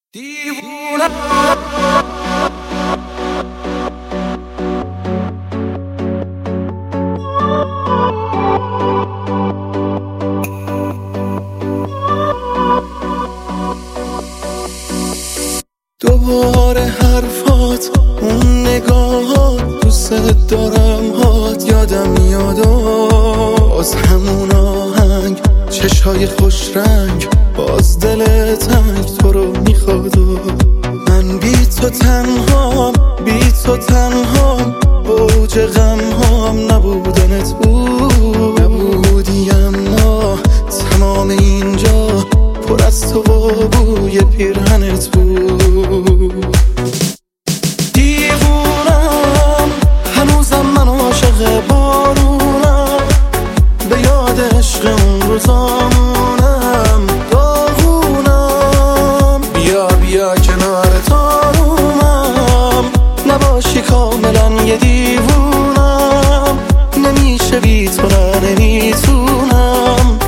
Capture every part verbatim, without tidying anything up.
دیوونه دوباره حرفات، اون نگاهات، دوست دارم هات یادم میاد از همون آهنگ، چشای خوش رنگ، باز دل تنگ تو رو میخواد. من بی تو تنهام، بی تو تنهام، اوج غم هام نبودنت بود، نبودی اما تمام اینجا پر از تو و بوی پیرهنت بود. دیوونم هنوزم من عاشق بارونم، به یاد عشق اون روزامونم داغونم. بیا بیا کنار تارومم، نباشی کاملا یه دیوونم، نمیشه بی تو نه نمیتونم.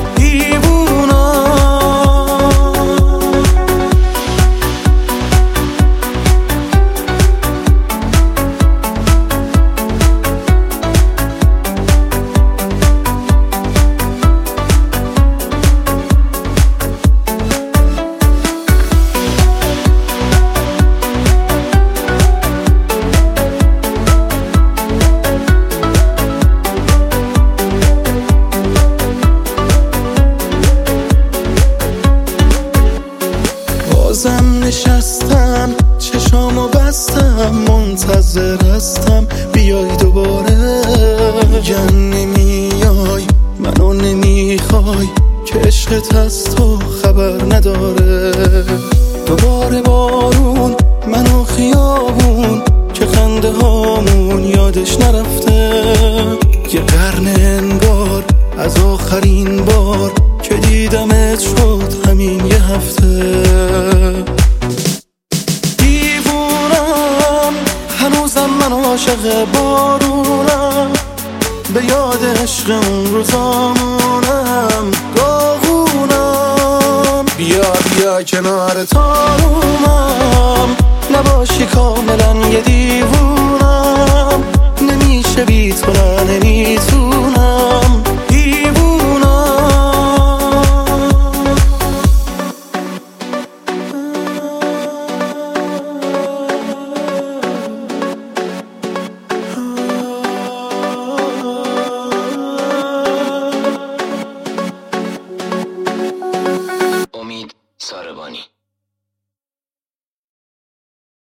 بازم نشستم چشامو بستم، منتظر هستم بیای دوباره. میگن نمیای منو نمیخوای، که عشقت از تو خبر نداره. دوباره بارون منو خیابون، که خنده هامون یادش نرفته. یه قرن انگار از آخرین بار که دیدمت شد همین یه هفته. دیوونم هنوزم من عاشق بارونم، به یاد عشق اون روزامونم داغونم. بیا بیا کنار تارومم، نباشی کاملا یه دیوونم، نمیشه بی تو نه نمیتونم.